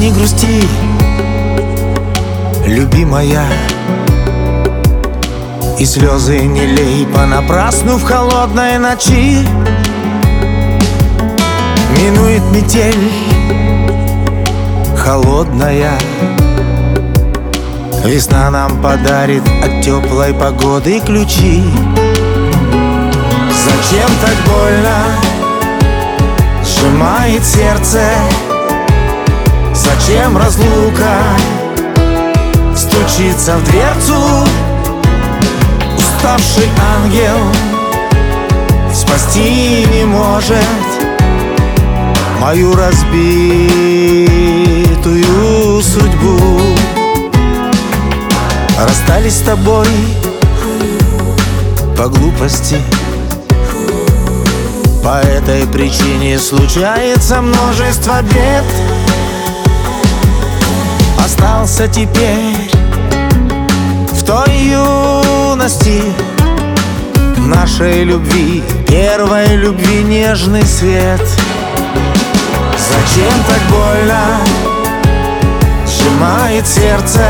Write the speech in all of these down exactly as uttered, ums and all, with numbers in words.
не грусти, любимая, и слезы не лей понапрасну в холодной ночи. Минует метель холодная, весна нам подарит от теплой погоды ключи. Зачем так больно сжимает сердце? Зачем разлука стучится в дверцу? Уставший ангел спасти не может мою разбитую судьбу. Расстались с тобой по глупости, по этой причине случается множество бед. Остался теперь в той юности нашей любви, первой любви, нежный свет. Зачем так больно сжимает сердце?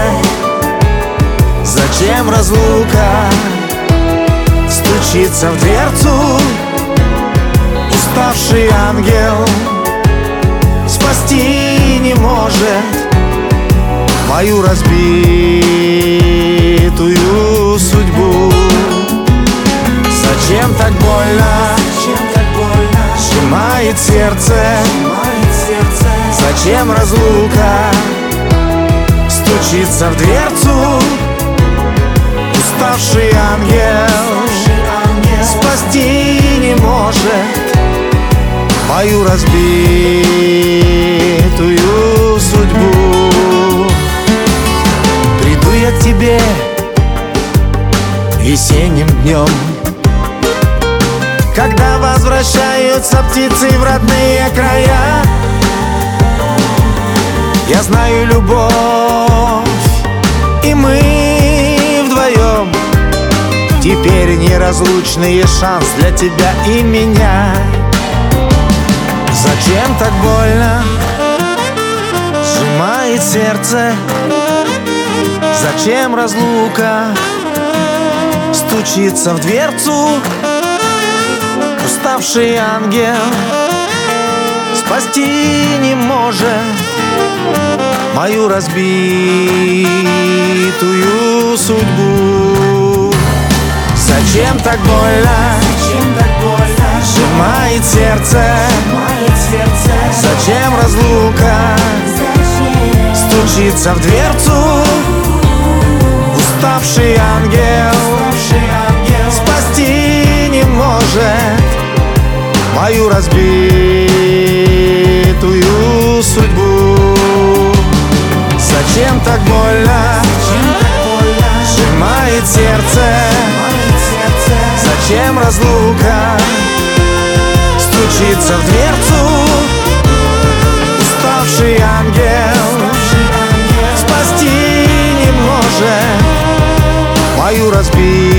Зачем разлука стучится в дверцу? Уставший ангел спасти не может мою разбитую судьбу. Зачем так больно сжимает сердце? Зачем разлука стучится в дверцу? Уставший ангел спасти не может мою разбитую судьбу. Приду я к тебе весенним днем, когда возвращаются птицы в родные края. Я знаю любовь, и мы вдвоем теперь неразлучный шанс для тебя и меня. Зачем так больно сжимает сердце? Зачем разлука стучится в дверцу? Уставший ангел спасти не может мою разбитую судьбу. Зачем так больно сжимает сердце? Зачем разлука стучится в дверцу? Уставший ангел спасти не может мою разбитую судьбу. Зачем так больно сжимает сердце? Зачем разлука стучится в дверцу? Уставший ангел спасти не может мою разбитую